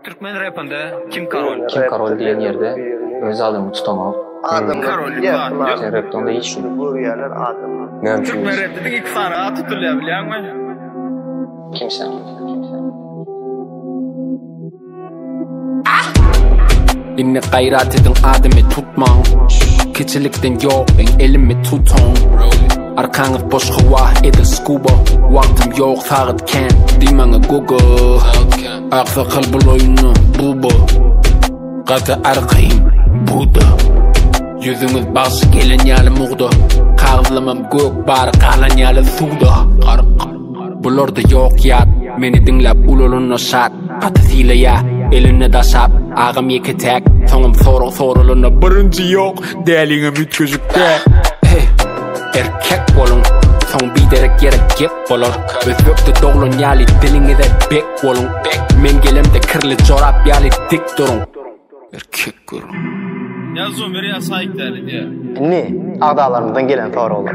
Türkmen rapinde Kim Karol? Kim Karol diyen yerde öz adımı tutamam. Adam Karol yapılan Sen rapte onda hiç yok. bu yerler adam. Ne Türkmen yapıyorsun? rapinde ilk sana tutuluyor biliyor musun? Kimsen? İnne gayret edin adımı tutmam. Keçilikten yok ben elimi tutam. Arkanız boş hava edin scuba. Vaktim yok sağıt can Dimana Google Aksa kalbul oyunu buba Gata arkayım Buda Yüzünüz başı gelen yalı muğda Kağızlamam gök bari kalan yalı suda Bulurda yok yat Meni dinlep ululunna şat Patasıyla ya eline daşap Ağam yeki tek Sonum sorulunna birinci yok Delini mütküzükte Erkek olun Son biderek yere gep olur Özbökte doğulun yali dilini de bek olun Men gelemde kirli çorap yali dik durun Erkek olun Yazın bir ya sahip derdi diye. Ne? Ağdalarımızdan gelen Karol.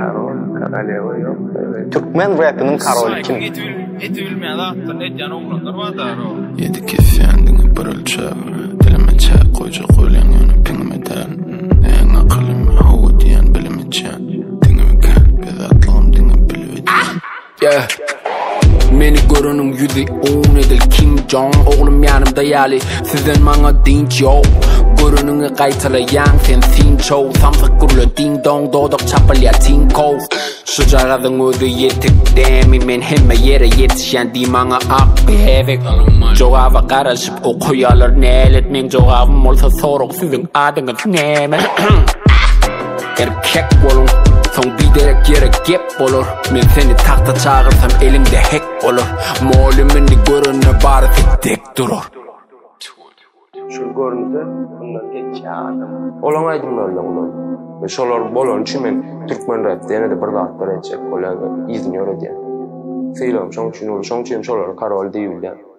Türkmen rapinin Karol'ü kim? Eti bilmeyen attır, et yan oğlanlar var da o. Yedi kefyandını pırıl çağır Dilime çağ koyca koylan yanı pinime der En akıllımı hava diyen bilime çağ Dinimi gel bezatlığım dini bilve Yeah Meni görünüm yüzü on edil Kim Jong Oğlum yanımda yali Sizden bana dinç yok Görününü kaytalayan sen sinço Samsak gurulu ding dong Doğduk çapal ya tinko Sıcağızın ödü yetik demi Men hemme yere yetişen di bana ak bir hevek Cevaba karışıp okuyalar nelet Men cevabım olsa soruk sizin adınız neme Erkek olun Son biderek yere gep olur Men seni tahta çağırsam elinde hek olur Molümünü görünür bari tek durur Şu görüntü bundan geç ya adam. Olan aydınlarla olan. Şolar bolon için men Türkmen rapte yine de bir dağıtlar edecek. Ola izniyor diye. Film, şonçun şolar Karol değil.